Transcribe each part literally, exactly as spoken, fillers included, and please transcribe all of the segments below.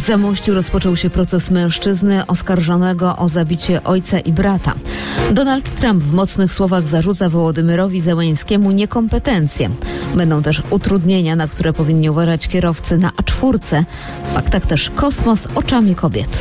Zamościu rozpoczął się proces mężczyzny oskarżonego o zabicie ojca i brata. Donald Trump w mocnych słowach zarzuca Wołodymyrowi Zełeńskiemu niekompetencje. Będą też utrudnienia, na które powinni uważać kierowcy na A cztery. W faktach też kosmos oczami kobiet.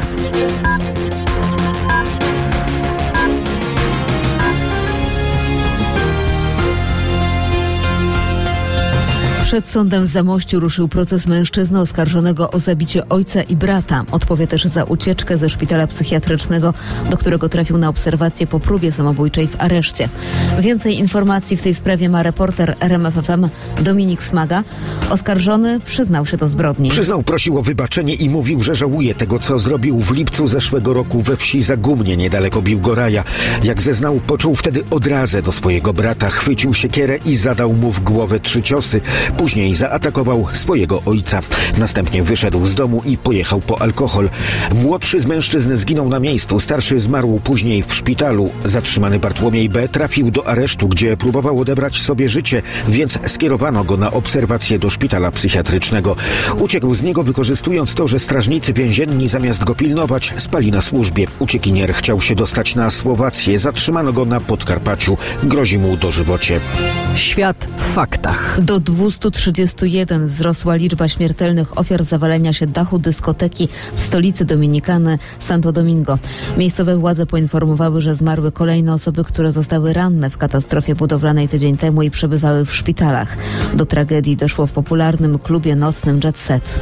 Przed sądem w Zamościu ruszył proces mężczyzny oskarżonego o zabicie ojca i brata. Odpowie też za ucieczkę ze szpitala psychiatrycznego, do którego trafił na obserwację po próbie samobójczej w areszcie. Więcej informacji w tej sprawie ma reporter R M F F M Dominik Smaga. Oskarżony przyznał się do zbrodni. Przyznał, prosił o wybaczenie i mówił, że żałuje tego, co zrobił w lipcu zeszłego roku we wsi Zagumnie, niedaleko Biłgoraja. Jak zeznał, poczuł wtedy odrazę do swojego brata, chwycił siekierę i zadał mu w głowę trzy ciosy. Później zaatakował swojego ojca. Następnie wyszedł z domu i pojechał po alkohol. Młodszy z mężczyzn zginął na miejscu, starszy zmarł później w szpitalu. Zatrzymany Bartłomiej B. trafił do aresztu, gdzie próbował odebrać sobie życie, więc skierowano go na obserwację do szpitala psychiatrycznego. Uciekł z niego, wykorzystując to, że strażnicy więzienni zamiast go pilnować, spali na służbie. Uciekinier chciał się dostać na Słowację. Zatrzymano go na Podkarpaciu. Grozi mu dożywocie. Świat w faktach. Do dwieście trzydzieści jeden wzrosła liczba śmiertelnych ofiar zawalenia się dachu dyskoteki w stolicy Dominikany Santo Domingo. Miejscowe władze poinformowały, że zmarły kolejne osoby, które zostały ranne w katastrofie budowlanej tydzień temu i przebywały w szpitalach. Do tragedii doszło w popularnym klubie nocnym Jet Set.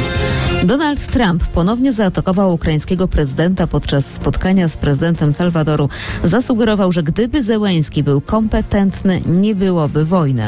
Donald Trump ponownie zaatakował ukraińskiego prezydenta podczas spotkania z prezydentem Salwadoru. Zasugerował, że gdyby Zełeński był kompetentny, nie byłoby wojny.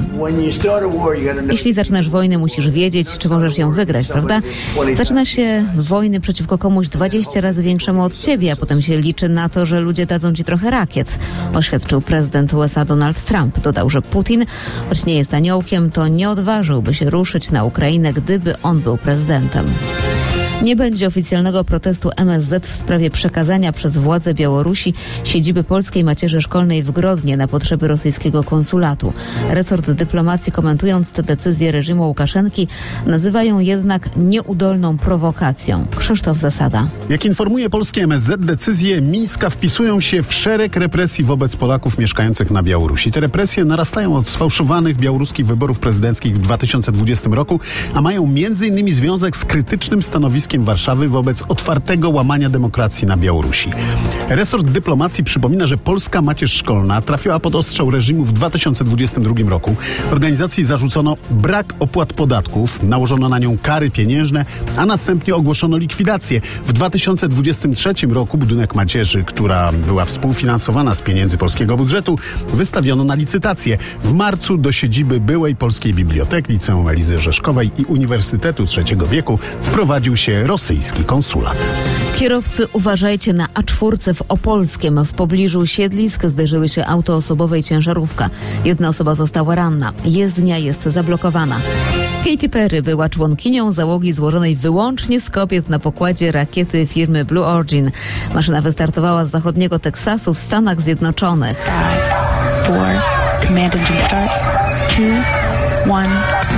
Jeśli zaczynasz wojnę, musisz wiedzieć, czy możesz ją wygrać, prawda? Zaczyna się wojny przeciwko komuś dwadzieścia razy większemu od ciebie, a potem się liczy na to, że ludzie dadzą ci trochę rakiet, oświadczył prezydent U S A Donald Trump. Dodał, że Putin, choć nie jest aniołkiem, to nie odważyłby się ruszyć na Ukrainę, gdyby on był prezydentem. Nie będzie oficjalnego protestu M S Z w sprawie przekazania przez władze Białorusi siedziby polskiej macierzy szkolnej w Grodnie na potrzeby rosyjskiego konsulatu. Resort dyplomacji, komentując tę decyzję reżimu Łukaszenki, nazywa ją jednak nieudolną prowokacją. Krzysztof Zasada. Jak informuje polskie M S Z, decyzje Mińska wpisują się w szereg represji wobec Polaków mieszkających na Białorusi. Te represje narastają od sfałszowanych białoruskich wyborów prezydenckich w dwa tysiące dwudziestym roku, a mają między innymi związek z krytycznym stanowiskiem Warszawy wobec otwartego łamania demokracji na Białorusi. Resort dyplomacji przypomina, że polska macierz szkolna trafiła pod ostrzał reżimu w dwa tysiące dwudziestym drugim roku. Organizacji zarzucono brak opłat podatków, nałożono na nią kary pieniężne, a następnie ogłoszono likwidację. W dwa tysiące dwudziestym trzecim roku budynek macierzy, która była współfinansowana z pieniędzy polskiego budżetu, wystawiono na licytację. W marcu do siedziby byłej Polskiej Biblioteki, Liceum Elizy Rzeszkowej i Uniwersytetu Trzeciego Wieku wprowadził się rosyjski konsulat. Kierowcy, uważajcie na A cztery w Opolskiem. W pobliżu siedlisk zderzyły się auto osobowe i ciężarówka. Jedna osoba została ranna. Jezdnia jest zablokowana. Katy Perry była członkinią załogi złożonej wyłącznie z kobiet na pokładzie rakiety firmy Blue Origin. Maszyna wystartowała z zachodniego Teksasu w Stanach Zjednoczonych. five, four, command engine start, two, one.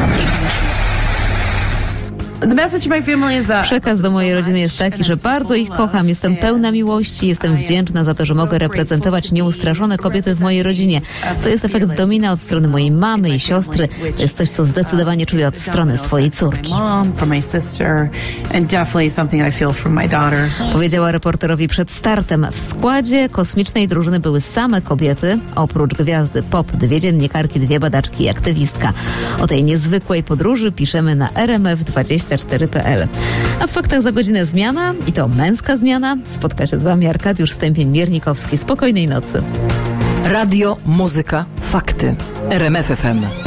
Przekaz do mojej rodziny jest taki, że bardzo ich kocham, jestem pełna miłości, jestem wdzięczna za to, że mogę reprezentować nieustraszone kobiety w mojej rodzinie. To jest efekt domina od strony mojej mamy i siostry. To jest coś, co zdecydowanie czuję od strony swojej córki. Powiedziała reporterowi przed startem. W składzie kosmicznej drużyny były same kobiety, oprócz gwiazdy pop, dwie dziennikarki, dwie badaczki i aktywistka. O tej niezwykłej podróży piszemy na R M F dwadzieścia cztery kropka p l. A w faktach za godzinę zmiana, i to męska zmiana. Spotka się z wami Arkadiusz Stępień-Miernikowski. Spokojnej nocy. Radio, muzyka, fakty. R M F F M.